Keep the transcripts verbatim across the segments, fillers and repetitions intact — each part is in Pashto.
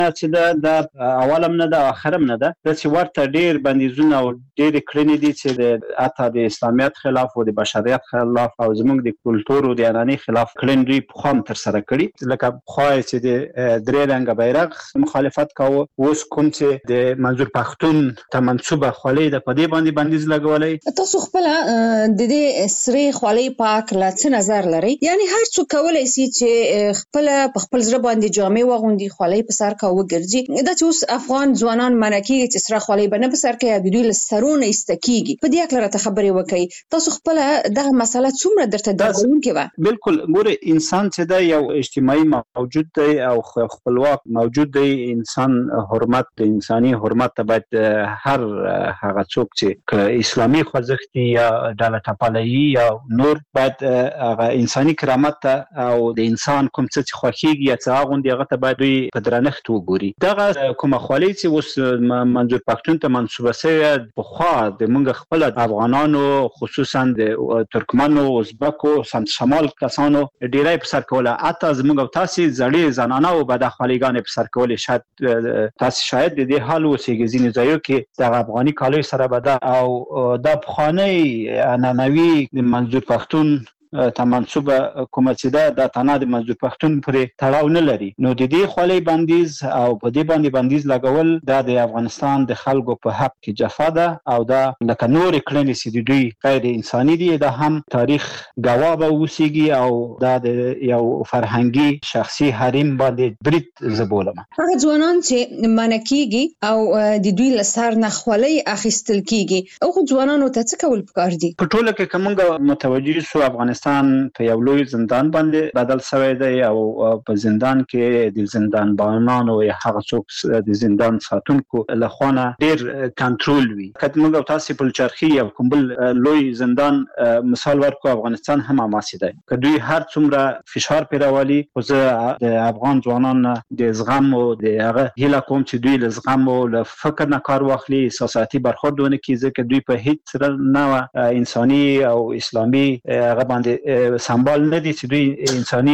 چې دا د اولم نه ده اخرم نه ده، د چې ورته ډیر بندیزونه او ډیر کړنې دي چې د اته د اسلامیت خلاف او د بشریت خلاف او زموږ د کلتور او د عنعنې خلاف کړنې دوی په خام تر سره کړي. لکه خو چې د درې رنګه بیرغ مخالفت کاوه، اوس کوم چې د منظور پښتون ته منسوبه خولۍ د پدې باندې بندیز لګولای. تاسو خپل د دې سری خولۍ پاک لا څه نظر لري؟ یعنی هر څوک کولای شي چې خپل په خپل ځړ باندې جامې واغوندي، خولۍ په سر کا وګرځي. دا چې اوس افغان ځوانان منکیږي چې سره خولۍ بنه په سر کې د دوی له سرونه استکیږي، په دې اړه راته خبرې وکړي. تاسو خپل دغه مسله څومره درته درغونکې و؟ بالکل ګوره، انسان چې دا یو اجتماعي موجود دی او خپلواک موجود دی. انسان حرمت د انساني حرمت ته باید هر هغه څوک چې اسلامي خوځښت یا ډله ټپلایي یا نور باید هغه انساني کرامت ته او د انسان کوم څه چې خوښیږي یا څه غوندي هغه ته باید دوی په درنښت وګوري. دغه کومه خولۍ چې اوس منظور پښتون ته منسوبه شوې په خوا د موږ خپل افغانانو خصوصا د ترکمنو، ازبکو، سمت شمال کسانو ډیری په سر کوله. اته زموږ تاسو زړې زنانه او بد خولېګانې په سر کولې. شاید تاسو شاید د دې حال اوسېږي ځینې ځایو کې د افغاني کالو سره بد او د پخوانی عنعنوي د منظور پښتون ته منسوبه کومه چې ده د تنه د منظور پښتون پرې تړاو نه لري. نو د دې خولۍ بندیز او په دې باندې بندیز لګول دا د افغانستان د خلکو په حق کې جفا ده او دا لکه نور کړنې چې د دوی غیر انساني دي. دا هم تاریخ گواه به اوسېږي او دا د یو فرهنګي شخصي حریم باندې برید زبولم. هغه ځوانان چې منکیږي او د دوی له سر نه خولۍ اخیستل کیږي، او ځوانانو ته څه کول پکار دي؟ په ټوله کې کومه متوجي سو افغانستان په یو لوی زندان باندې بدل شوی دی او په زندان کې د زندان بانانو یا هغه څوک د زندان ساتونکو له خوانه ډیر کنټرول وي. کله موږ تاسو په چرخي یا کوم بل لوی زندان مثال ورکو، افغانستان هم ماسي دی. کدوې هر څومره فشار پیراولي، خو زه د افغان ځوانانو د زغم او د هغه هیله کوم چې دوی له زغم او له فکر نه کار واخلي، احساساتي برخوردونه کوي، ځکه دوی په هیڅ سره نه انساني او اسلامي هغه باندې سمبال نه دي چې دوی انساني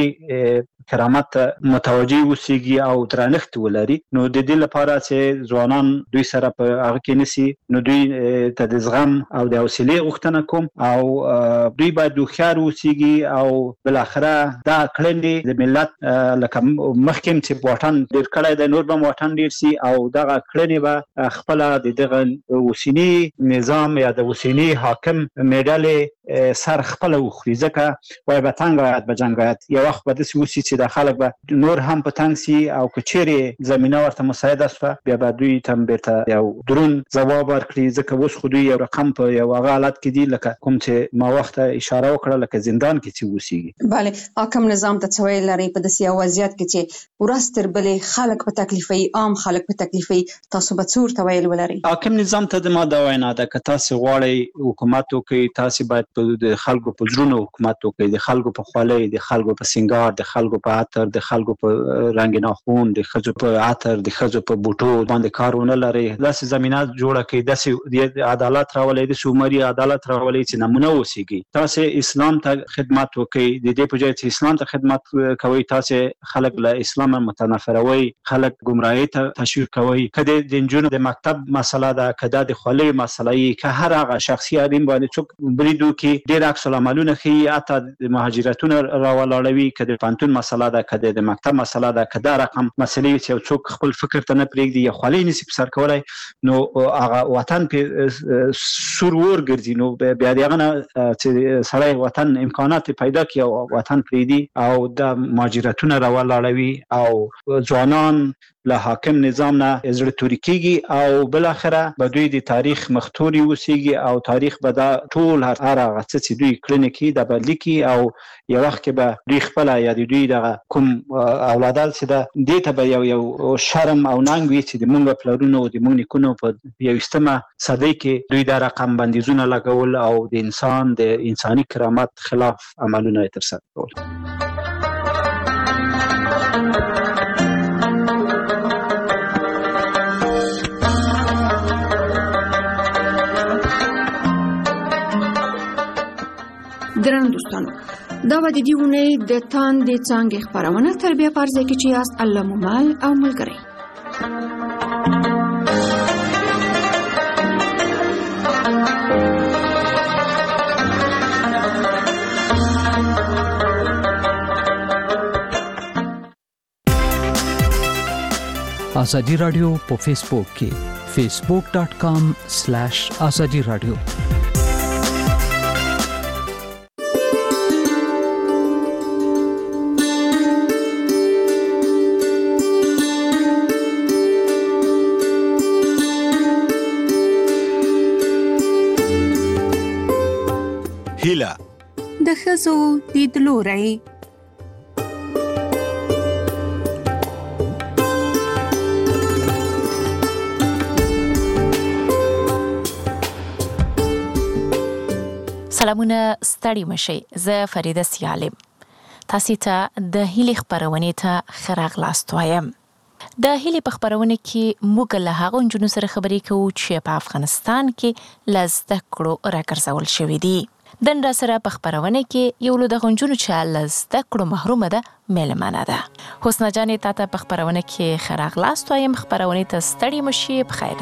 کرامت متوجي اوسېږي او درنښت ولري. نو د دې لپاره چې ځوانان دوی سره په هغه کې نسی، نو دوی ته د زغم او د حوصلې غوښتنه کوم او دوی باید هوښیار اوسېږي او بل اخره دا کړنې د ملت لکه مخکې چې واټن ډېر کړی دی، نور به واټن ډېر سي او دغه کړنې به خپل د دغه اوسني نظام یا د اوسني حاکم میډلې سر خپل وخوري. ځکه وای به تنګ آیات به جنګ آیات یو وخت به داسې وسي چې د خلک به نور هم په تنګ سي او که چیرې زمینه ورته مساعده شوه بیا به دوی ته بیرته یو درون ځواب ورکړي. ځکه اوس خو دوی یو رقم په یو هغه حالت کې دي لکه کوم چې ما وخت اشاره وکړه لکه زندان کې چې اوسېږي. بله، حاکم نظام ته څه ویل لري په داسې یو وضعیت کې چې ورځ تر بلې خلک په تکلیفوي، عام خلک په تکلیفوي؟ تاسو به څه ورته ویل ولرئ؟ حاکم نظام ته د ما دا وینا ده که تاسو غواړئ حکومت وکړئ، تاسو باید د خلکو په زړونو حکومت وکړي، د خلکو په خولۍ، د خلکو په سنگار، د خلکو په عطر، د خلکو په رنگ ناخون، د ښځو په عطر، د ښځو په بوټو باندې کارونه لري. داسې زمینه جوړه کړئ، داسې عدالت راولئ، داسې عمري عدالت راولئ چې نمونه اوسېږي. تاسو اسلام ته خدمت وکړئ، د دې په ځای چې اسلام ته خدمت کوئ تاسو خلک له اسلام متنفروي، خلک گمراهۍ ته تشویق کوئ. کله د نجونو د مکتب مسله ده، کله د خولۍ مسله یې، که هر هغه شخصي حریم باندې څوک بریدو کې ډېر عکس العملونه ښیي، حتی د مهاجرتونه راولاړوي. که د پوهنتون مسله ده، که د مکتب مسله ده، که دا رقم مسلې چې یو څوک خپل فکر ته نه پرېږدي یا خولۍ نشي په سر کولی، نو هغه وطن پې سور ور ګرځي. نو بیا د هغه نه چې سړی وطن امکانات پیدا کړي او وطن پرېږدي او د مهاجرتونه راولاړوي او ځوانان له حاکم نظام نه زړه توري کېږي او بل اخره به دوی د تاریخ مختوري اوسېږي او تاریخ به دا ټول هر هغه څه چې دوی کړنې کوي دا به لیکي او یو وخت کې به دوی خپله یا د دوی دغه کوم اولادال چې ده دې ته به یو یو شرم او ننګ وي چې د مونږ پلرونو او د مونږ نیکونو په یویشتمه صدۍ کې دوی دا رقم بندیزونه لګول او د انسان د انساني کرامت خلاف عملونه یې ترسره کول. ګرانو دوستانو، دا به د دې اونۍ د تاندې څانګې خپرونه تر بیا په عرضه کې چې یاست الله مو مل او ملګری. ازادي رادیو په فیسبوک کې facebook dot com slash azadi radio هیله د ښځو لیدلوری. سلامونه ستړي مشي. زه فریده سیالم. تاسو ته د هیلې خبرونه ته خراغلاست وایم. د هیلې په خبرونه کې موږ له هغو نجونو سره خبرې کوو چې په افغانستان کې لزده کړو راګرځول شوې دي. دن را سره په خبرونه کې یو له دغو نجونو چې لزده کړو محرومه ده مېلمانه ده. حسنا جانې تاته په خبرونه کې خراغلاست وایم. خبرونه ته ستړي مشي. بخیر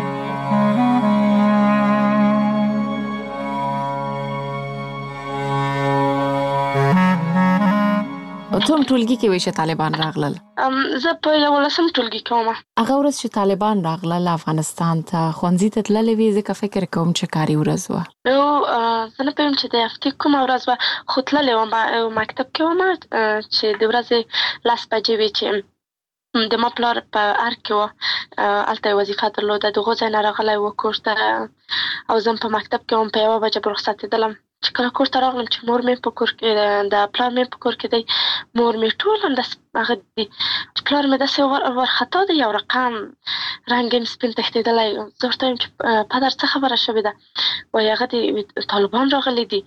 کوم ټولګي کې وای چې طالبان راغلل؟ ام زه په یو لسم ټولګي کې وم. هغه ورځ چې طالبان راغلل افغانستان ته ښوونځي ته تللې وې، ځکه فکر کوم چې کاري ورځ وه. نو زه نه پوهېږم چې د هفتې کومه ورځ وه، خو تللې وم مکتب کې وم چې د ورځې لس بجې وې چې د ما پلار په ارګ کې وه، هلته یې وظیفه درلوده. د هغو ځای نه راغلی و کور ته او زه په مکتب کې وم. په یوه بجه به رخصتېدلم چې کله کور ته راغلم چې مور مې په کور کې د پلار مې په کور کې دی، مور مې ټول همداسې هغه دي چې پلار مې داسې وارخطا دی، یو رقم رنګ یې سپین تښتېدلی. زه ورته وایم چې پدر څه خبره شوې ده؟ وایي هغه د طالبان راغلي دي.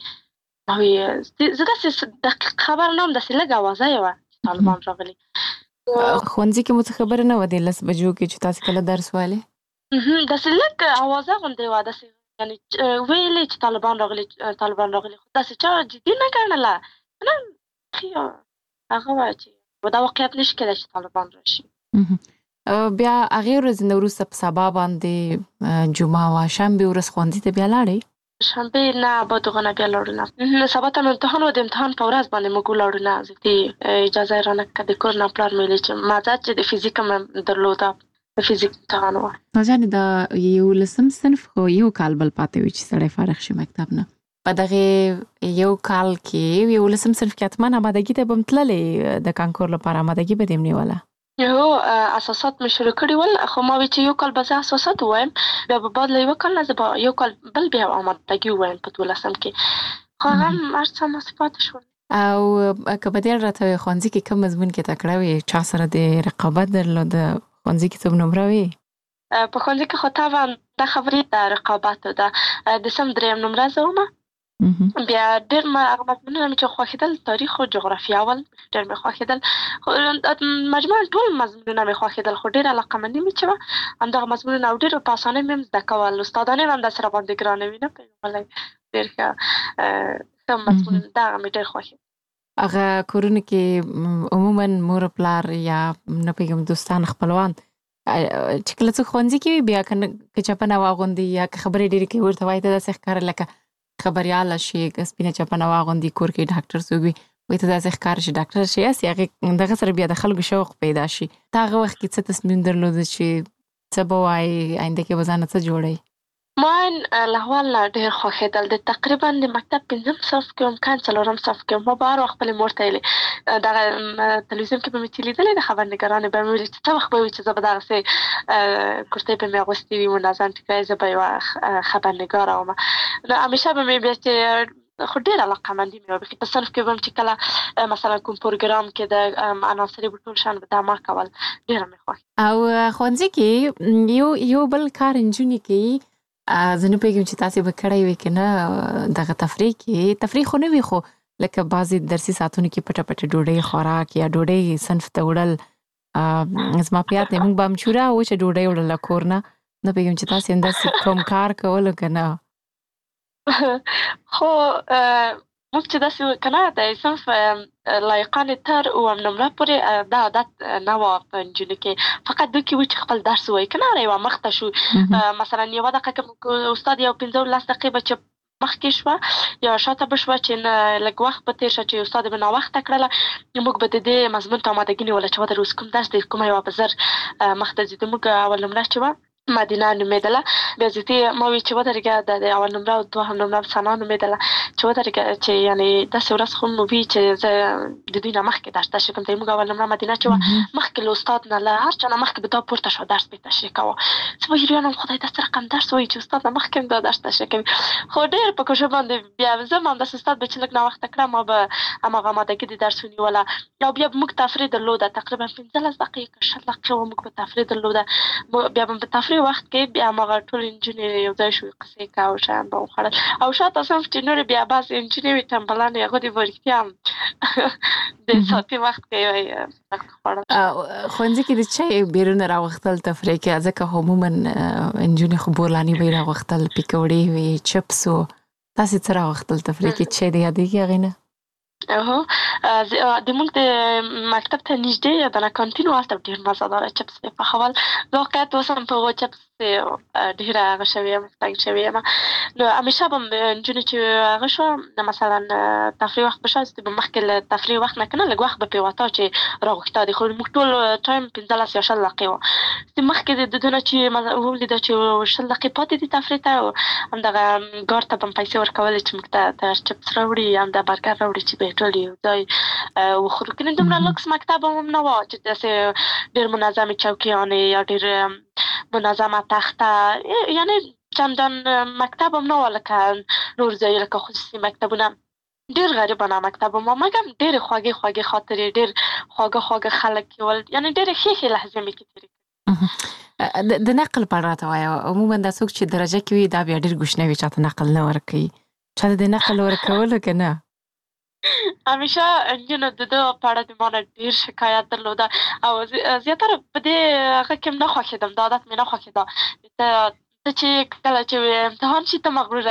زه داسې دقیق خبره نه وم، داسې لږ اوازه یې وه چې طالبان راغلي. ښوونځي کې مو څه خبره نه وه د لس بجو کې چې تاسې کله درس ویلې؟ داسې لږ اوازه غوندې وه، داسې یعنی ویلې چې طالبان راغلي طالبان راغلي خو داسې چا جدي نه ګڼله. نه هغه وه چې دا واقعیت نشي کېدای چې طالبان راشي. بیا هغې ورځې نه وروسته په سبا باندې جمعه وه، شنبې ورځ ښوونځي ته بیا لاړئ؟ شنبې نه بعد هغه نه بیا لاړو نه. سبا ته مې امتحان و، د امتحان په ورځ باندې موږ ولاړو نه. د اجازه یې رانه کړه د کور نه. پلار مې ویلې چې مازه چې د فزیک مې درلوده، د فزیک امتحان و. ناجانې دا یولسم صنف خو یو کال بل پاتې وي چې سړی فارغ شي مکتب نه. په دغې یو کال کې یولسم صنف کې حتما امادګي ته به م تللې د کانکور لپاره؟ امادګي به دې م نیوله؟ یو اساسات مې شروع کړي ول، خو ما وی چې یو کال به زه اساسات ووایم، بیا به بعد له یوه کال نه زه به یو کال بل بیا امادګي ووایم په دولسم کې. خو هغه هم هر څه هماسې پاتې شول. او که به دې راته وایې ښوونځي کې کوم مضمون کې تکړه وې؟ چا سره د رقابت درلوده؟ ښوونځي کې څوک نمره وې؟ په ښوونځي کې خو طبعا دا خبرې د رقابت ده. د سم درېیم نمره زه ومه. بیا ډېر هغه مضمونونه مې چې خوښېدل تاریخ او جغرافیه ول ډېر مې خوښېدل. مجموعاً ټول مضمونونه مې خوښېدل، خو ډېره علاقمندي مې چې وه همدغه مضمونونه او ډېر په اسانۍ مې هم زده کول. استادانې هم همداسې راباندې ګرانه وي، نه پوهېږم ډېر ښه ښه مضمون دغه مې ډېر خوښېد. هغه کورونو کې عموماً مور پلار یا نه پوهېږم دوستان خپلوان چې کله څوک ښوونځي کې وي بیا که چپنه واغوندي یا که خبرې ډېرې کوي ورته وایي ته داسې ښکاره لکه خبریاله شي، سپینه چپنه واغوندي، کور کې ډاکټر څوک وي وایي ته داسې ښکاره شي ډاکټر شي. هسې هغې دغه سره بیا د خلکو شوق پیدا شي. ته هغه وخت کې څه تصمیم درلوده چې څه به وایي، آینده کې به ځانه څه جوړوي؟ ما له اول نه ډېر خوښېدل. د تقریبا د مکتب پنځم صف کې وم، کاین څلورم صف کې وم. ما به هر وخت خپلې مور ته ویلې، دغه تلویزیون کې به مې چې لیدلې د خبرنګارانې به مې ویلې چې څه وخت به وي چې زه به دغسې کورتۍ به مې اغوستې وي منظم ټیکری، زه به یوه خبرنګاره ومه. نو همیشه به مې بیا چې خو ډېر علاقمندي مې وه. بېخي په صنف کې به م چې کله مثلا کوم پروګرام کې د عناصرې به ټول شیان به دا ما کول، ډېره مې خوښ. او ښوونځي کې یو یو بل کار نجونې کوي، زه نه پوهېږم چې تاسې به کړی وي که نه، دغه تفریح کې تفریح خو نه وي خو لکه بعضې درسي ساعتونو کې پټه پټه ډوډۍ خوراک یا ډوډۍ صنف ته وړل. زما په یاد دی موږ به همچوره وچه ډوډۍ وړله کور نه. نه پوهېږم چې تاسې همداسې کوم کار کولو که نه؟ خو موږ چې داسې کنه د صنف لایقان تر او نمره پورې دا عادت نه و په نجونو کې، فقط دوی کې و چې خپل درس وایي کنه یوه مخته شو. مثلا یوه دقیقه کې استاد یو پنځه لس دقیقې به چې مخکې شوه یا شاته به شوه چې لږ وخت به تېر شه چې استاد به ناوخته کړله، موږ به د دې مضمون ته امادګي نیوله چې ودر اوس کوم درس دی کومه یوه به زر مخته ځي. موږ اول نمره چې وه مدینه نومېدله، بیا زیاتې ما وی چې ودرېږه د اول نمره او دوهم نمره ثنا نومېدله چې ودرېږه چې یعنې داسې ورځ خو مو وي چې زه د دوی نه مخکې درس تشریح کوم. زموږ اول نمره مدینه چې وه مخکې له استاد نه له هر چا نه مخکې به دا پورته شوه درس به یې تشریح کوه. زه به حیران وم خدای دا څه رقم درس وایي چې استاد نه مخکې هم دا درس تشریح کوي. خو ډېر په کوشش باندې بیا زه هم همداسې استاد به چې لږ ناوخته کړه ما به هماغه امادګي د درس ونیوله او بیا به موږ تفریح درلوده، تقریبا پنځلس دقیقې که شل دقیقې وه موږ به تفریح درلوده. بیا به په تفریح وخت کې بیا هماغه ټول نجونې یو ځای شوې قصې کوه او شیان به وخوړل او شاته صنف چې نورې بیا بعضې نجونې وي ټمبلانې هغوی دې به رښتیا هم د ساعتي وخت کې یې خوړل. ښوونځي کې د چای بیرونه راوختل تفریح کې؟ ځکه عموما نجونې خو بورلاني به یې راوختل، پیکوړې وي، چپس و، تاسې څه راوختل تفریح کې؟ چای دې یادېږي هغې نه؟ هو د موږ د مکتب ته نږدې یادنه کانتین و، هلته ډېر مزهداره چپس یې پخول. واقعیت اوس هم په هغو چپس ډېره هغه شوې یم تنګ شوې یم. نو همیشه به نجونې چې هغه شوه مثلا تفریح وخت به شوه چې به مخکې له تفریح وخت نه که نه لږ وخت به پرې وته چې راغوښته دي، خو موږ ټول ټایم پنځلس یا شل دقیقې وه چې مخکې د دونه چې ولیده چې شل دقیقې پاتې دي تفریح ته او همدغه ګارد ته به هم پیسې ورکولې چې موږ ته تیار چپس راوړي همدا برګر راوړي چې به یې ټول یو ځای وخورو. کنې دومره لوکس مکتب هم نه وه چې داسې ډېر منظمې چوکیانې یا ډېر منظمه تخته، یعنی چندان مکتب هم نه وه لکه نور ځای لکه خصوصي مکتبونه. ډېر غریبانه مکتب هم وه مګر ډېرې خوږې خوږې خاطرې، ډېر خواږه خواږه خلک یې ول، یعنې ډېرې ښې ښې لحظې مې کې تېرې کړې. د نقل په اړه راته وایه، عموما دا څوک چې درجه کې وي دا بیا ډېر ګوشنه وي چاته نقل نه ورکوي، چاته د نقل ورکولو که نه؟ همیشه نجونو د ده په اړه د ما نه ډېر شکایت درلوده او زیاتره په دې هغه کې هم نه خوښېدم، دا عادت مې نه خوښېده. ته چې کله چې امتحان شي ته مغروره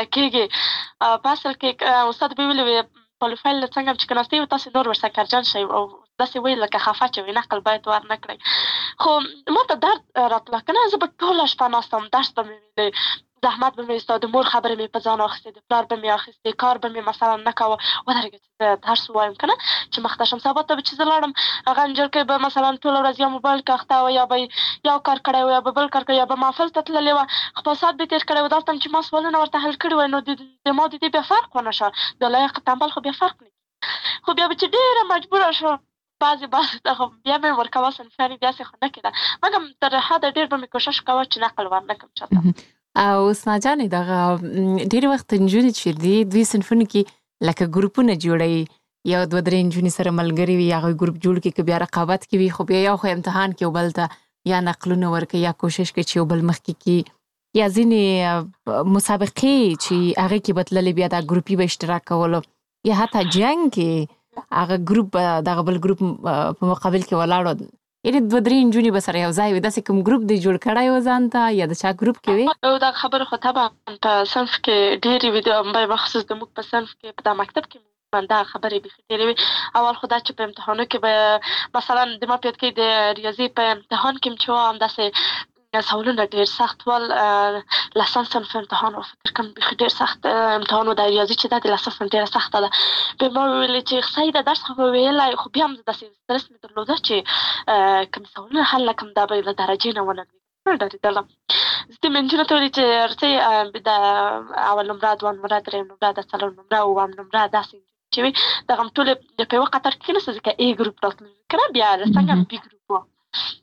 کېږې. په اصل کې استاد به ویلي وي پروفایل څنګه هم چې کېناستې وي تاسې نور ورسره کرجن شئ او داسې ویل لکه خفه چې وي نقل باید ور نه کړئ. خو ما ته درد راتله که نه، زه به ټوله شپه ناست وم، درس به مې ویلې، زحمت به مې ایسته، د مور خبرې مې په ځان اخیستې، د پلار به مې اخیستې، کار به مې مثلا نه کوه. ودرېږه چې زه درس ووایم که نه چې مخته شم. سبا ته به چې زه لاړم هغه نجلکۍ به مثلا ټوله ورځ یا موبایل کې اخته وه یا به یو کار کړی و یا به بل کار کړی یا به محفل ته تللې وه، خپل ساعت به تېر کړی و. دلته چې ما سوالونه ورته حل کړي وای نو د ما د دې بیا فرق ونه شه، د لایق تنبل خو بیا فرق نه کړي. خو بیا به چې ډېره مجبوره شوه بعضې بعضې ته خو بیا مې ورکوه صنفیانې داسې خو نه کېده، مګر تر حده ډېر به مې کوشش کوه چې نقل ور نه کړم چاته. او ثنا جانې دغه ډېر وخت نجونې چې دي دوی صنفونو کې لکه ګروپونه جوړوي، یو دوه درې نجونې سره ملګري وي هغوی ګروپ جوړ کړي که بیا رقابت کې وي، خو بیا یو خو امتحان کې یو بل ته یا نقلونه ورکوي یا کوشش کوي چې یو بل مخکې کړي، یا ځینې مسابقې چې هغې کې به تللې بیا دا ګروپي به اشتراک کولو، یا حتی جنګ کې هغه ګروپ به دغه بل ګروپ په مقابل کې ولاړو، یعنې دوه درې نجونې به سره یو ځای وي. داسې کوم ګروپ دی جوړ کړی و ځان ته یا د چا ګروپ کې وي؟ دا خبرې خو طبعا په صنف کې ډېرې وي، بخصوص د موږ په صنف کې په دا مکتب کې دا خبرې بیخي ډېرې وي. اول خو دا چې په امتحانو کې به مثلا د ما په یاد کې د ریاضي په امتحان کې چې وه همداسې سوالونه ډېر سخت ول. لسم صنف امتحان و فکر کوم بیخي ډېر سخت امتحان و، د ریاضي چې دا د لسم صنف ډېره سخته ده. بیا ما وویلې چې صحیح ده درس خو به ویلی، خو بیا هم داسې سترس مې درلوده چې کوم سوالونه حل نه کړم دا به له درجې نه ونه لوېږم، ډارېدلم. زه دې نجونو ته ویلې چې ارڅۍ د اول نمره، دوه نمره، درېیم نمره، د څلور نمره، اووم نمره داسې چې وي دغه هم ټولې په یوه قطار کې کېناسته ځکه ای ګروپ راتلل که نه، بیا څنګه بي ګروپ وه،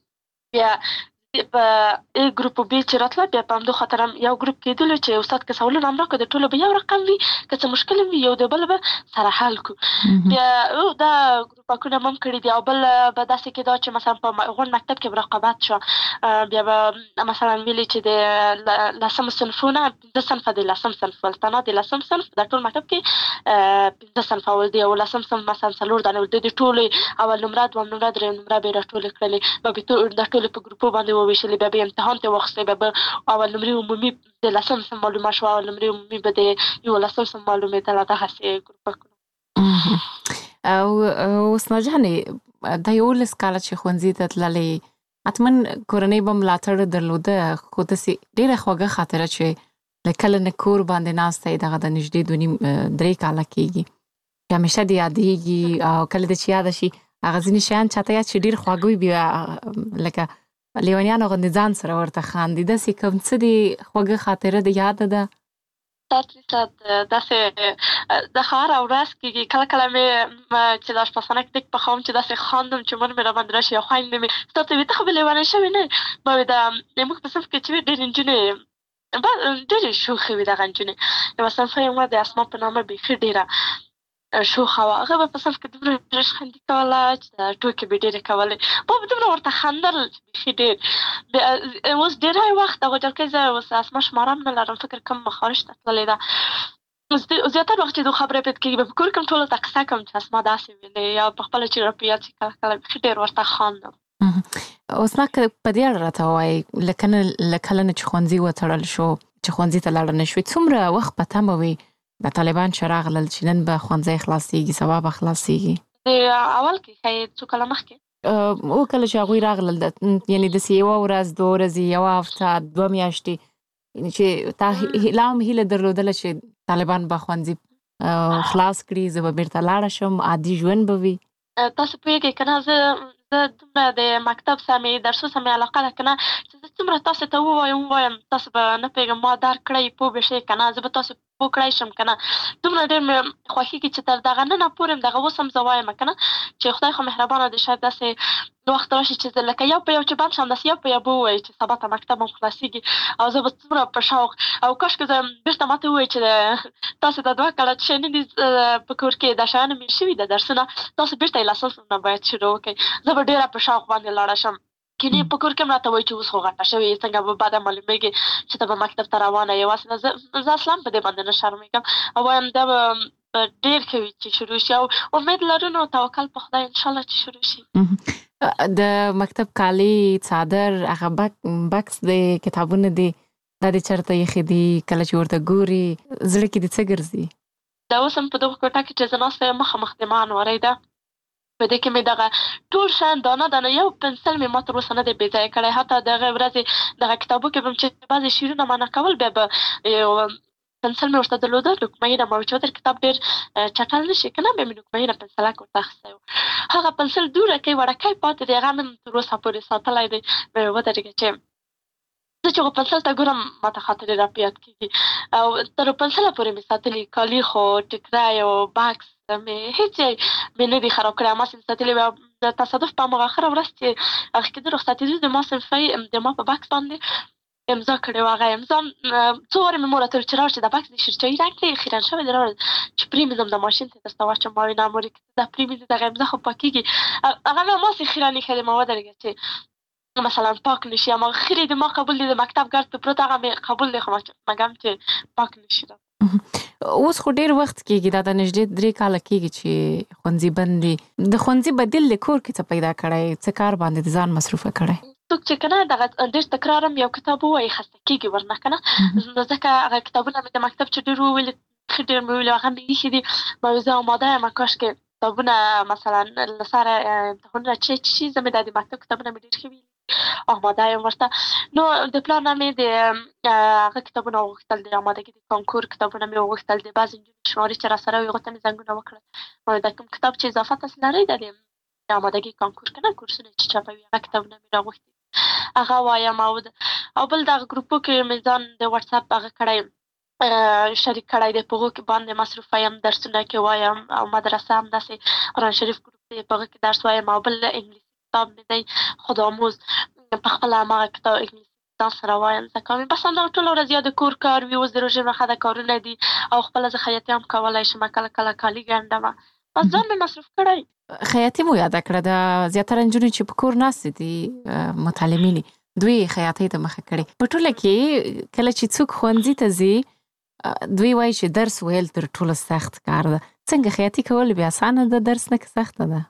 بیا په ای ګروپ و بي چې راتله بیا په همدو خاطر هم یو ګروپ کېدلو چې استاد که سوالونه هم راکړو د ټولو به یو رقم وي، که څه مشکل وي یو د بل به سره حل کړو. بیا دا ګروپکونه هم هم کړي دي او بل به داسې کېده چې مثلا په غونډ مکتب کې به رقابت شوه، بیا به مثلا ویلي چې د لسم صنفونه پنځه صنفه د لسم صنف ول، تنها د لسم صنف د ټول مکتب کې پنځه صنفه ول دي او لسم صنف مثلا څلور دانې ول، د ټولې اول نمره، دوهم نمره، درېیم نمره به یې راټولې کړلې، به به دا ټولې په ګروپو باندې وویشلې، بیا به امتحان ته واخیستې، بیا به اول نمرې عمومي د لسم صنف معلومه شوه، اول نمرې عمومي به د یولسم صنف معلومېدله، دغسې ګروپکونه. او اوس نه جانې د یولس کاله چې ښوونځي ته تللې اتمن کورنۍ به ملاتړ درلوده خو داسې ډېره خوږه خاطره چې له کله نه کور باندې ناسته یې دغه د نږدې دوه نیم درې کاله کېږي چې همیشه دې یادېږي او کله دې چې یاده شي هغه ځینې شیان چاته یاد چې ډېر خواږه وي بیا لکه لیونیانو غوندې ځان سره ورته خاندي داسې کوم څه دې خوږه خاطره د یاده ده صد فیصد داسې د هره ورځ کېږي کله کله مې چې د اشپزخانه کې ډېک پخوم چې داسې خاندم چې مور مې راباندې راشي یا خویندې مې ستا ته وي ته خو به لیونۍ شوې نه ما وي د موږ په صنف کې چې وي ډېرې نجونې ډېرې شوخې وي دغه نجونې یوه صنفه یې ما د اسما په نامه بیخي ډېره شوخه وه هغه به په صنف کې دومره ډېره خندي کوله چې د ټوکې به ډېرې کولې ما به دومره ورته خندل بیخي ډېر اوس ډېری وخت هغه جلکۍ زه اوس اسما شماره هم نه لرم فکر کوم خارج ته تللې ده زیاتر وخت چې دو خبرې پېد کېږي به په کور کې هم ټولو ته قصه کوم چې اسما داسې ویلې یا په خپله چې راپه یاد شي کله کله بیخي ډېر ورته خاندم اوس نه که په دې اړه راته ووایي له کله نه چې ښوونځي وتړل شو چې ښوونځي ته لاړه نه شوې څومره وخت په تمه وي د طالبان چې راغلل چې نن به ښوونځی خلاصېږي سبا به خلاصېږي د اول کې ښایي څو کاله مخکې او کله چې هغوی راغلل یعنې داسې یوه ورځ دوه ورځې یوه هفته دوه میاشتې چې تا لا هم هیله درلودله چې طالبان به ښوونځي خلاص کړي زه به بیرته لاړه شم عادي ژوند به وي تاسو پوهېږئ که نه زه زه دومره د مکتب سره مې درسو سره مې علاقه ده که نه چې زه څومره تاسو ته ووایم ووایم تاسو به نه پوهېږم ما درک کړی پوه به شئ که نه زه به تاسو پوه کړی شم که نه دومره ډېر مې خوښېږي چې تر دغه ننه پورې هم دغه اوس هم زه وایم که نه چې خدای خو مهربانه دی شاید داسې وخت راشي چې زه لکه یو په یو چې بند شم داسې یو په یو به ووایي چې سبا ته مکتب هم خلاصېږي او زه به څومره په شوق او کاشکې زه بېرته ماته ووایي چې تاسو دا دوه کاله چې نه دي په کور کې دا شیان مېل شوي د درسونه تاسو بېرته یې له اساس نه باید شروع وکړئ زه به ډېره په شوق باندې لاړه شم کینې په کور کې هم راته وایي چې اوس خو غټه شوې څنګه به بعده معلومېږي چې ته به مکتب ته روانه یې واسې زه اصلا په دې باندې نه شرمېږم او وایم دا به ډېر ښه وي چې شروع شي او امید لرو نو توکل په خدای انشاءالله چې شروع شي د مکتب کالي څادر هغه بکس دی کتابونه دي دا دې چېرته ایښي دي کله چې ورته ګوري زړه کې دې څه ګرځي دا اوس هم په دغه کوټه کې چې زه ناسته یم مخامخ د ما انوارۍ ده په دې کې مې دغه ټول شیان دانه دانه یو پنسل مې ما تر اوسه نه دی بې ځایه کړی حتی دغه ورځې دغه کتابو کې به م چې بعضې شعرونه معنا کول بیا به پنسل مې ورته درلوده نوکمهینه ما چې ودر کتاب ډېر چټل نه شي که نه بیا مې نوکمهینه پنسلک ورته اخیستی و هغه پنسل دوړکی وړکی پاتې دی هغه مې تر اوسه پورې ساتلی دی ودرېږه چې زه چې هغه پنسل ته ګورم ما ته خاطرې راپه یاد کېږي او تر پنسله پورې مې ساتلي کالي خو ټکری او بکس مې هېڅ ځای مې نه دي خراب کړی ما صنف ساتلي وي او د تصادف په هماغه آخره ورځ چې هغه کېده رخصتېدو د ما صنفۍ د ما په بکس باندې امضا کړې وه هغه امضا څو وارې مې مور راته ویل چې راوړه چې دا بکس د شیرچایي رنګ دی خیرن شوی دی راوړه چې پرېمنځم د ماشین ته درته واچوم ما وایي نه مورې که دا پرېمنځې دغه امضا خو پاکېږي هغه مې هماسې خیرن ایښی دی ما ودرېږه چې مثلا پاک نشي اما خیلی د ما قبول دی د مکتب ګرد په پروت هغه مې قبول دی خو مګم چې پاک نشي اوس خو ډېر وخت کېږي دا د نږدې درې کاله کېږي چې ښوونځي بند دي د ښوونځي بدیل د کور کې څه پیدا کړی څه کار باندې د ځان مصروفه کړی څوک چې که نه دغه ډېر تکرار هم یو کتاب ووایي خسته کېږي ورنه که نه نو ځکه هغه کتابونه مې د مکتب چې ډېر وویلي ښه ډېر مې ویلي هغه مې ایښي دي ما وایي زه آماده یم کاشکې کتابونه مثلا له سره امتحانونه چې شي زه مې دا د مکتب کتابونه مې ډېر ښه ویلي آماده یم ورته نو د پلار نه مې د هغه کتابونه وغوښتل د آمادګي د کانکور کتابونه مې وغوښتل د بعضې نجونې شمارې چې راسره وي هغو ته مې زنګونه وکړل د کوم کتاب چې اضافه تاسې لرئ د د آمادګي کانکور که نه کورسونه چې چاپوي هغه کتابونه مې راغوښتي هغه وایم او او بل دغه ګروپو کې مې ځان د وټساپ هغه کړی شریک کړی دی په هغو کې باندې مصروفه یم درسونه کې وایم او مدرسه هم داسې قرآن شریف ګروپ دی په هغه کې درس وایم او بل انګلیسي کتاب مې دی خودآموز په خپله هماغه کتاب انګلیسي ځان سره وایم زده کوم بس همدغه ټوله ورځ یا د کور کار وي اوس د روژې نښه د کارونه دي او خپله زه خیاطي هم کولی شم کله کله کالي ګنډمه بس ځان مې مصروف کړی خیاطي مو یاده کړه د زیاتره نجونې چې په کور ناستې دي متعلمینې دوی خیاطۍ ته مخه کړې په ټوله کې کله چې څوک ښوونځي ته ځي دوی وایي چې درس ویل تر ټولو سخت کار ده څنګه خیاطي کول بیا اسانه ده درس نه که سخته ده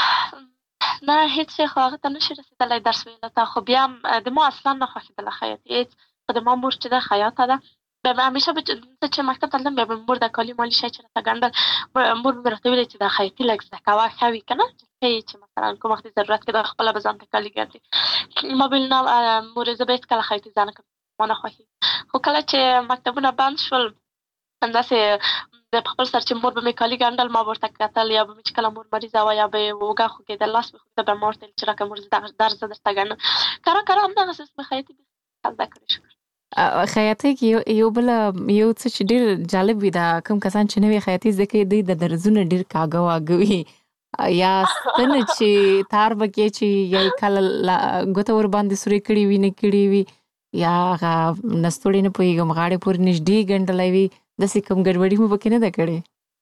نه هیڅ شی خو هغه ته نشي رسېدلی درس ویلو ته خو بیا هم د ما اصلا نه خوښېدله خیاطي هېڅ خو د ما مور چې ده خیاطه ده به همیشه به چې مکتب ته تلم بیا به مور د کالي مالي شی چې راته ګنډل مور مې راته ویلې چې دا خیاطي لږ زده کوه ښه وي که نه چې مثلا کوم وخت ضرورت کې د خپله به ځان ته کالي ګنډي ما ویل نه مورې زه به هېڅکله خیاطي زده نه کوم ما نه خوښېږي خو کله چې مکتبونه بند شول همداسې د خپل سر چې مور به مې کالي ګنډل ما به ورته کتل یا به مې چې کله مور مریضه وه یا به یې اوږه خوږېدل لاس مې خوږېده بیا ما ورته ویل چې راکړه مور زه درس زه درته ګنډم کره کره همدغسې مې خیاطي زده کړې شکر خیاطۍ کې یو بل یو څه چې ډېر جالب وي دا کوم کسان چې نوې خیاطي زده کوي دوی د درزونه ډېر کاږه واږه وي یا ستنه چې تار به کې چې یا یې کله ګوته ور باندې سورې کړي وي نه کړي وي یا هغه نستوړې نه پوهېږم غاړې پورې نږدې ګنډلی وي داسې کوم ګډوډي مو پکې نه ده کړې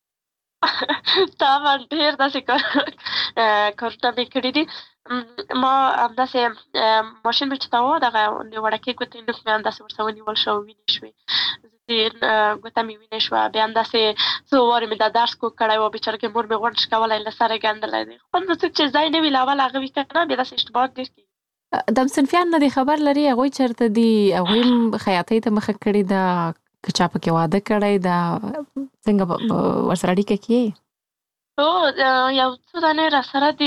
طبعا ډېر داسې کارونه مې کړي دي ما همداسې ماشین مې چې تاوه دغه د وړکې ګوتې نوک مې همداسې ورسره ونیول شو وینې شوې ګوته مې وینې شوه بیا همداسې څو وارې مې دا درس کوږ کړی و بېچارګۍ مور مې غونډ کولی له سره یې ګنډلی دی خپل نو څوک چې ځای نه وي له اوله هغه وي که نه بیا داسې اشتباهات ډېر کېږي د همصنفیانو نه دې خبر لري هغوی چېرته دي هغوی هم خیاطۍ ته مخه کړې ده که چا پکې واده کړی ده څنګه ورسره اړیکه کې هو یو څو دانې راسره دي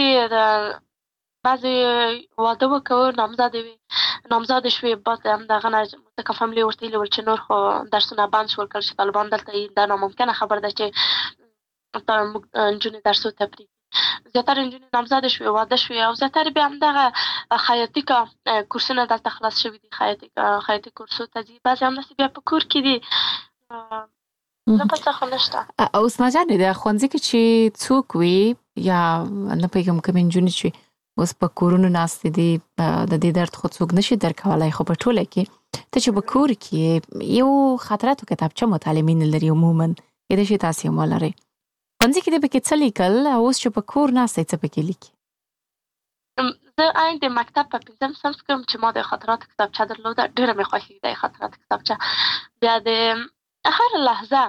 بعضې واده وکړو نامزادې وې نامزادې شوې بعد همدغه نه ځکه فاملي ورته ویلي ول چې نور خو درسونه بند شول کله چې طالبان دلته وي دا ناممکنه خبره ده چې موږ نجونې درسو ته پرېږدي زیاتره نجونې نامزادې شوې واده شوې او زیاتره بیا همدغه خیاطي کا کورسونه دلته خلاص شوي دي خیاطي خیاطي کورسو ته ځي بعضې همداسې بیا په کور کې دي نه په څه خو نشته اوسما جانې د ښوونځي کې چې څوک وي یا نه پوهېږم کومې نجونې چې اوس په کورونو ناستې دي د دې درد خو څوک نشي درکولی خو په ټوله کې ته چې په کور کې یو خاطراتو کتابچه مطالعه مینه لري عموما کیدای شي تاسې هم ولرئ ښوونځي کې دې پکې څه لیکل او اوس چې په کور ناستئ څه پکې لیکي زه عین د مکتب په پنځم صنف کې وم چې ما د خاطراتو کتابچه درلوده ډېره مې خوښېږي د خاطراتو کتابچه بیا د هر لحظه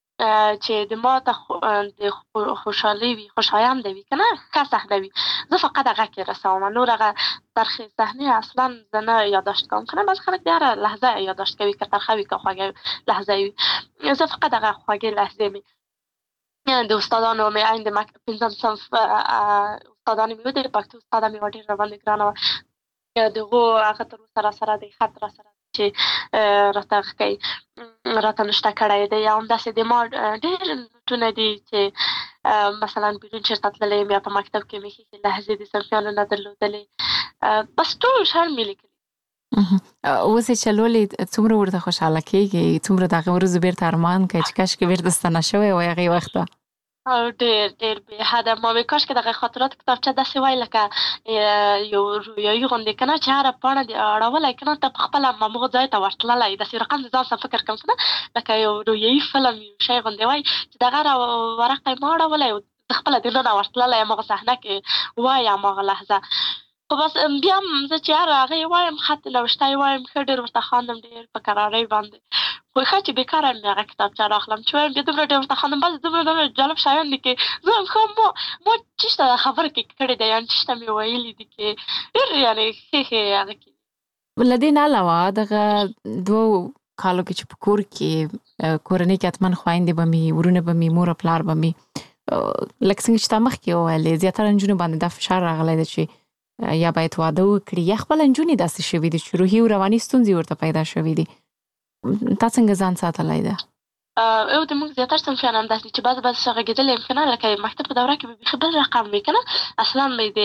چې د ما ته د خوشحالۍ وي خوشایند وي که نه ښه صحنه وي زه فقط هغه کې رسوم نور هغه ترخې صحنې اصلا زه نه یادداشت کوم که نه بعضې خلک د هره لحظه یادداشت کوي که ترخه وي که خوږه لحظه وي زه فقط هغه خوږې لحظې مې د استادانو مې عین د پنځم صنف استادانې مې ودرې پښتو استاده مې وه ډېره راباندې ګرانه وه د هغو هغه تر اوسه راسره دی خط راسره چې راته هغه کوي راته نشته کړی دی یا همداسې د ما ډېر نوټونه دي چې مثلا بیرون چېرته تللی یم یا په مکتب کې مې ښې لحظې د صنفیانو نه درلودلې بس ټول شیان مې لیکلي اوس یې چلولې څومره ورته خوشحاله کېږي څومره د هغې ورځو بیرته ارمان کوي چې کاشکې بیرته ستنه شوی وای هغې وخته او ډېر ډېر بې حده ما مې کاشکې دغه خاطراتو کتابچه داسې وای لکه یو رویایي غوندې که نه چې هره پاڼه دې اړولی که نه ته په خپله هماغه ځای ته ورتللی داسې رقم د ځان سره فکر کوم که نه لکه یو رویایي فلم یو شی غوندې وای چې دغه هره ورقه یې ما اړولی او د خپله دننه ورتللی هماغه صحنه کې وای هماغه لحظه خو بس بیا هم زه چې هر هغې وایم خط نوشته یې وایم ښه ډېر ورته خاندم ډېر په کرارۍ باندې خو ښه چې بېکاره مې هغه کتابچه راخلم چې وایم بیا دومره ډېر ورته خاندم بس دومره دومره جالب شیان دي کې زه وایم ښه ما ما چېشته دا خبره کې کړې ده یعنې چېشته مې ویلي دي کې ډېر یعنې ښې ښې هغه کې له دې نه علاوه دغه دوو کالو کې چې په کور کې کورنۍ کې حتما خویندې به مې ورونه به مې مور او پلار به مې لکه څنګه چې تا مخکې وویلې زیاتره نجونو باندې دا فشار راغلی ده چې یا باید واده وکړي یا خپله نجونې داسې شوي دي چې روحي او رواني ستونزې ورته پیدا شوي دي تا څنګه ځان ساتلی ده او د موږ زیاتر صنفیان همداسې دي چې بعضې بعضې څه غږېدلی یم که نه لکه مکتب په دوره کې به بیخي بل رقم وي که نه اصلا مې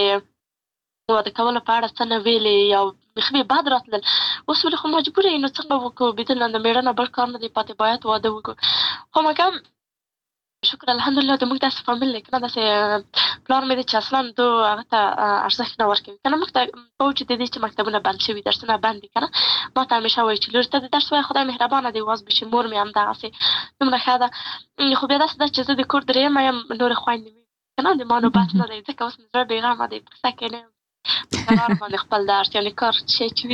د واده کولو په اړه څه نه ویلې یا بیخي مې بد راتلل اوس ولې خو مجبوره یې نو څنګه وکړو بېدل نه د مېړه نه بل کار نه دی پاتې باید واده وکړو خو مګم شکر الحمدلله د موږ داسې فامیل دی که نه داسې پلار مې دی چې اصلا دو هغه ته ارزښت نه ورکوي که نه موږ ته په و چې د دې چې مکتبونه بند شوي درسونه بند دي که نه ما ته همیشه وایي چې لور ته د درس وایه خدای مهربانه دی واز بشي مور مې همدغسې دومره ښه ده خو بیا داسې ده چې زه د کور درېیمه یم نورې خویندې مې که نه د ما نوبت نه دی ځکه اوس مې زړه بېغمه دی په کیسه کې نه یم په قرار باندې خپل درس یعنې کار شی چې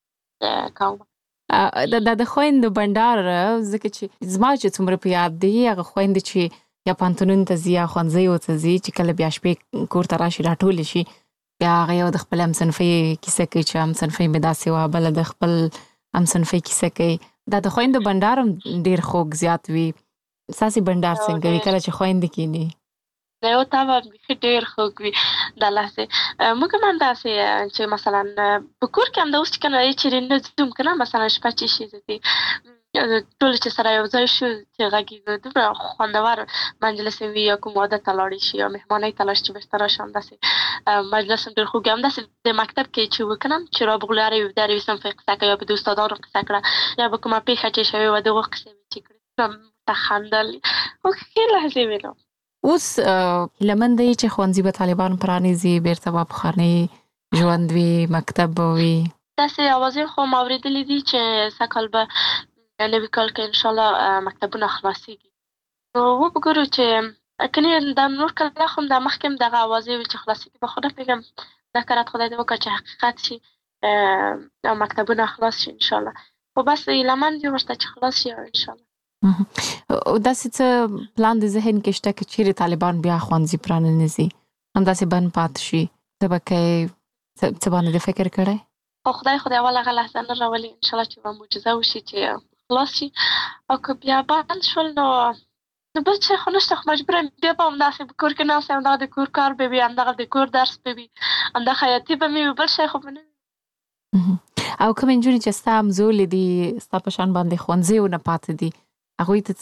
وي کوم دا د خویندو بنډار ځکه چې زما چې څومره په یاد دی هغه خویندې چې یا پانتونونو ته ځي یا ښوونځیو ته ځي چې کله بیا شپې کور ته راشي راټولې شي بیا هغه یو د خپل همصنفۍ کیسه کوي چې همصنفۍ مې داسې وه بله د خپل همصنفۍ کیسه کوي دا د خويندو بندارم ډیر خوږ زیات وي. ساسي بندار څنګه وی کله چې خويندې کینی؟ دا یو تا به ډیر خوږ وي د لاسه. موږ هم داسې چې مثلا په کور کې هم د اوس کنه چې نه زوم کنه مثلا شپه چې شي دي ټول چې سره یو ځای شو چې غږی دومره خوندور مجلس وي یا کوم واده ته لاړ شي یا مهمانۍ ته لاړ شي بستر شم داسې مجلس هم ډیر خوږ هم داسې د مکتب کې چې وکنم چې را بغلاره یو درې سم فقه سکه یا په دوستادارو قصه کړه یا به کومه پیښه چې شوی و دغه قصه چې کړم تخندل او خیلی لحظه ویلو. اوس لمن دی چې خوانزي به طالبان پرانیزي بیرته به پخوانی ژوند وي مکتب وي داسې اوازې خو ما اورېدلې دي چې سږ به نوي کال کې انشاءالله مکتبونه خلاصېږي. نو وګورو چې کني دا نور کله خو د مخکې دغه اوازې وي چې خلاصېږي به خو نه پوهېږم دا کارت خدای دې وکړه چې حقیقت شي او مکتبونه خلاص شي انشاءالله. خو بس لمن دې ورته چې خلاص شي انشاءالله. او داسې څه پلان د ذهن کې شته چې چیرې طالبان بیا خوانزي پرانیزي همداسې بند پات شي ته به کوې څه باندې د فکر کړی؟ خو خدای خو د اول هغه لحظه نه راولي انشاءالله چې به معجزه وشي چې خلاص شي او که بیا بند شول نو نو بل څه خو نشته خو مجبوره یم بیا به همداسې په کور کې ناست یم همدغه د کور کار به وي همدغه د کور درس به وي همدغه خیاطي به مې وي بل شی خو به نه وي. او کوم نجونې چې ستا همزولې دي ستا په شان باندې ښوونځیو نه پاتې دي هغوی ته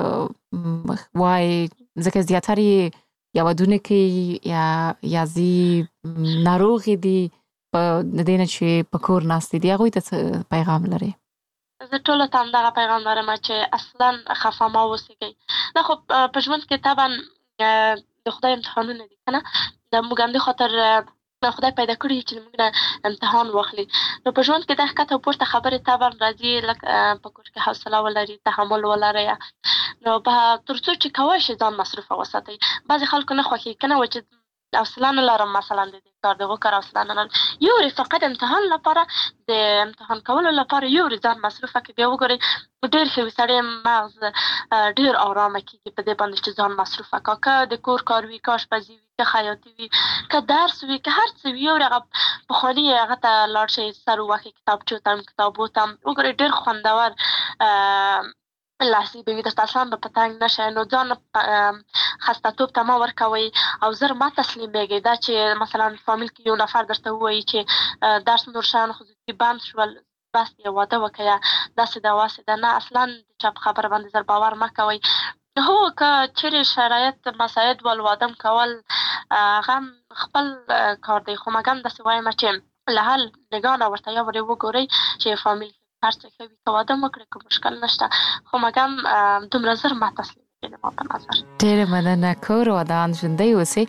څه وایي ځکه زیاتره یې یا ودونه کوي یا یا ځي ناروغې دي په د دې نه چې په کور ناستې دي هغوی ته څه پیغام لرې؟ زه ټولو ته همدغه پیغام لرم چې اصلا خفه مه اوسېږئ. دا خو په ژوند کې طبعا د خدای امتحانونه دي که نه د موږ همدې خاطر خدای پیدا کړي چې موږ نه امتحان واخلي. نو په ژوند کې د ښکته او پورته خبرې طبعا راځي لکه په کور کې حوصله ولري تحمل ولرئ نو به تر څو چې کولی شي ځان مصروفه وساتئ. بعضې خلکو نه خوښي که نه و چې حوصله نه لرم مثلا د دې کار دغه کار حوصله نه لرم یورې فقط امتحان لپاره د امتحان کولو لپاره یورې ځان مصروفه کړي بیا وګورئ ډېر ښه وي سړی مغز ډېر ارامه کېږي په دې باندې چې ځان مصروفه کړه که د کور کار وي که اشپزي وي که خیاطي وي که درس وي که هر څه وي یورې هغه پخواني هغه ته لاړ شئ سر ووهئ کتابچو ته کتابو ته وګورئ ډېر خوندور لحظې به وي درته اصلا به په تنګ نه شئ نو ځان خسته‌توب ته مه ورکوئ او زر مه تسلیمېږئ. دا چې مثلا فامیل کې یو نفر درته ووایي چې درس نور شیان خصوصي بند شول بس یې واده وکړه داسې ده واسې ده نه اصلا د چا په خبره باندې زر باور مه کوئ. هو که چیرې شرایط مساعد ول واده کول هغه خپل کار دی خو مګم داسې وایم چې له هر نګاه ورته یا ورې وګورئ چې فامیل هر څه ښه وي که واده مو کړئ که مشکل نشته خو مګم دومره زر مه تسلیمېږئ زما په نظر. ډېره مننه کور ودان ژوندی اوسئ.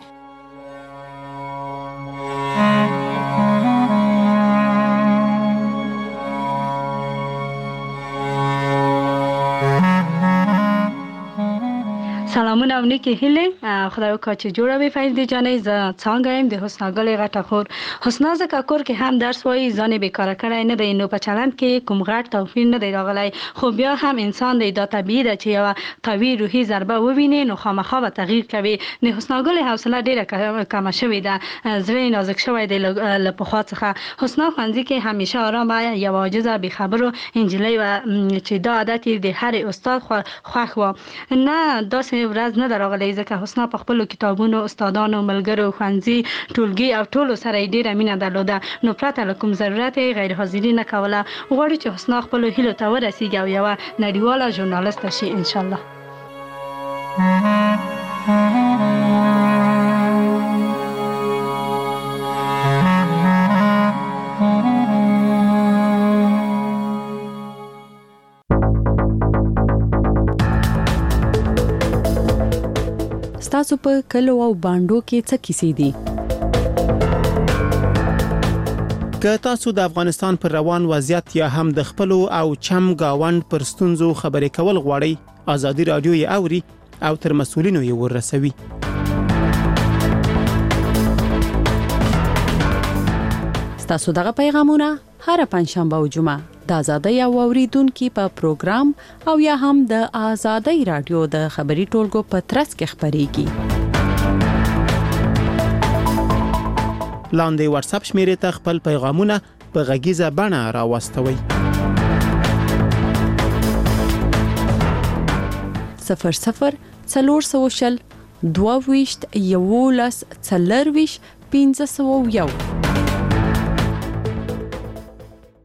سلامونه او نیکی هیلې خدای وکړه چې جوړه وي فرید جانې زه څنګه یم د حسنا ګلې غټه خور. حسنا ځکه کور کې هم درس وایي ځان یې بیکاره کړی نه دی نو په چلند کې کوم غټ توپیر نه دی راغلی خو بیا هم انسان دی دا طبیعي ده چې یوه قوي روحي ضربه وویني نو خامخا به تغییر کوي. د حسنا ګلې حوصله ډېره کمه شوې ده زړه یې نازک شوی دی له پخوا څخه. حسنا ښوونځي کې همیشه ارامه یوه عاجزه بېخبرو نجلۍ وه چې دا عادت یې د هر استاد خوښ وه نه داسې ورځ نه ده راغلی ځکه حسنا په خپلو کتابونو استادانو ملګرو ښوونځي ټولګي او ټولو سره یې ډېره مینه درلوده نو پرته له کوم ضرورت یې غیر حاضري نه کوله. غواړو چې حسنا خپلو هیلو ته ورسیږي او یوه نړیواله ژورنالسته شي انشاءالله. ستاسو په کلو او باندو کې څه کیسې دي؟ که تاسو د افغانستان پر روان وضعیت یا هم د خپلو او چم گاوند پر ستونزو خبرې کول غواړئ ازادي رادیو یې اوري او تر مسؤلینو یې ورسوي. ستاسو دغه پیغامونه هر پنځشنبه او جمعه د آزادۍ او اوریدونکو په پروګرام او یا هم د آزادۍ رادیو د خبري ټولګو په ترڅ کې خبريږي. لاندې واتس اپ شمیرې ته خپل پیغامونه په غږیزه بڼه راوستوئ. صفر صفر څلور سوه شل دوه ویشت یولس څلور ویشت پنځه سوه یو